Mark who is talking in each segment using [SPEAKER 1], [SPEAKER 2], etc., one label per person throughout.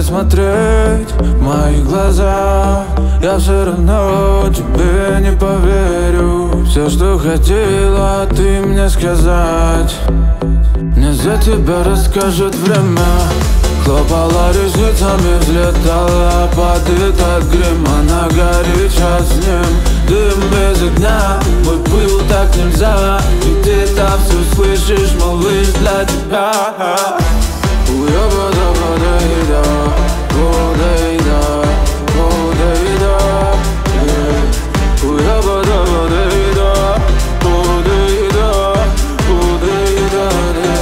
[SPEAKER 1] смотреть в мои глаза, я все равно тебе не поверю. Все, что хотела ты мне сказать, мне за тебя расскажет время. Хлопала ресницами, взлетала под этот грим. Она горяча с ним, дым без огня. Мой пыл так нельзя, ведь ты там все слышишь, малыш, для тебя. Уёба-да, вода-еда, вода-еда, вода-еда. Уёба-да, вода-еда, вода-еда, вода-еда.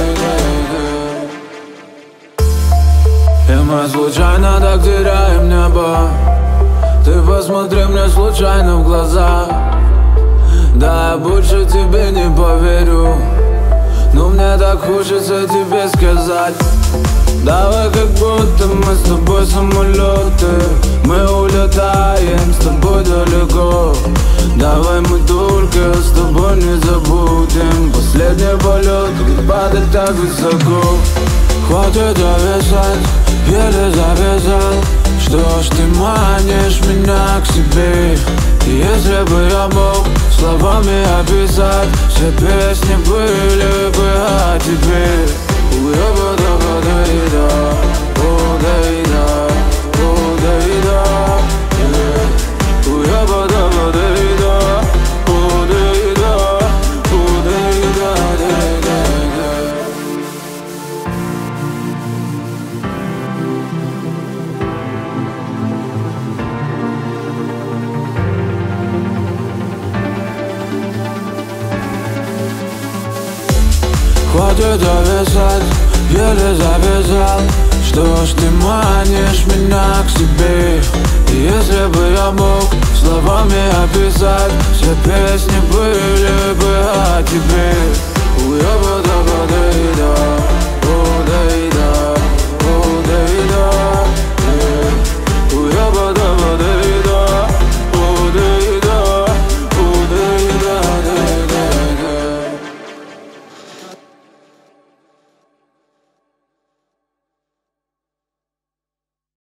[SPEAKER 1] И мы случайно так теряем небо. Ты посмотри мне случайно в глаза. Да, я больше тебе не поверю, но мне так хочется тебе сказать. Давай как будто мы с тобой самолеты, мы улетаем с тобой далеко. Давай мы только с тобой не забудем последний полет, ведь падать так высоко. Хватит зависать, еле завязал. Что ж ты манишь меня к себе? И если бы я мог словами описать, все песни были бы о тебе. Уёба-да, вода-еда, вода-еда, вода-еда. Уёба-да, вода-еда, вода-еда, вода-еда. Хватит зависать, еле завязал. Что ж ты манишь меня к себе? И если бы я мог словами описать, все песни были бы о тебе. Уёба-да.